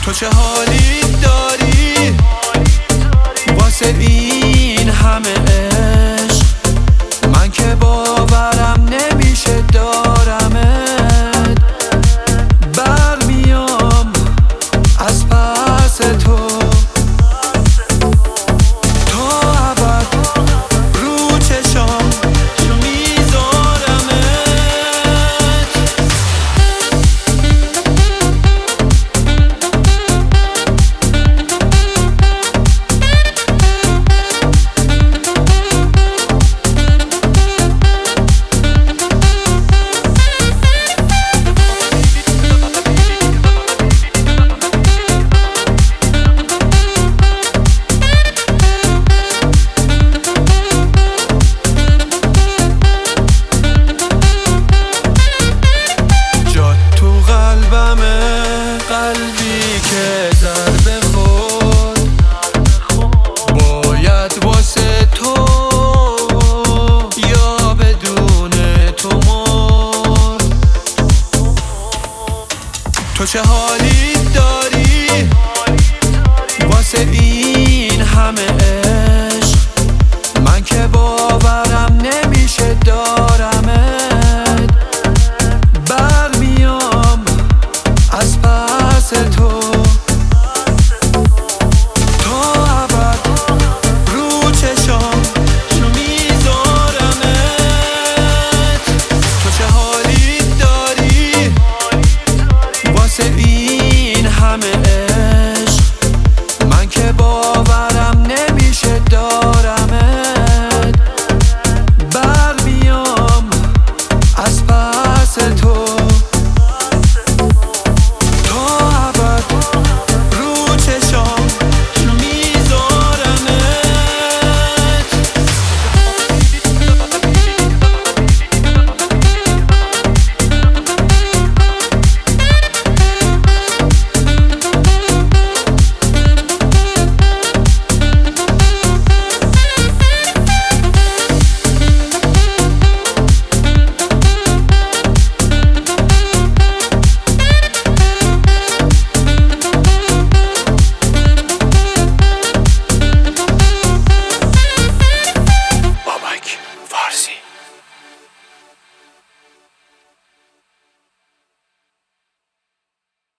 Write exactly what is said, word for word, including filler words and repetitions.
تو چه حالی داری واسه این همه عشق؟ من که باورم نمیشه دارمت، برمیام از پس تو تا ابد رو چشام میذارمت. قلبی که ضربه خورد باید واسه تو یا بدون تو مرد. تو چه حالی داری واسه این همه عشق؟ من که باورم نمیشه دارمت، برمیام از پس تو تا ابد رو چشام میذارمت. تو چه حالی داری واسه این همه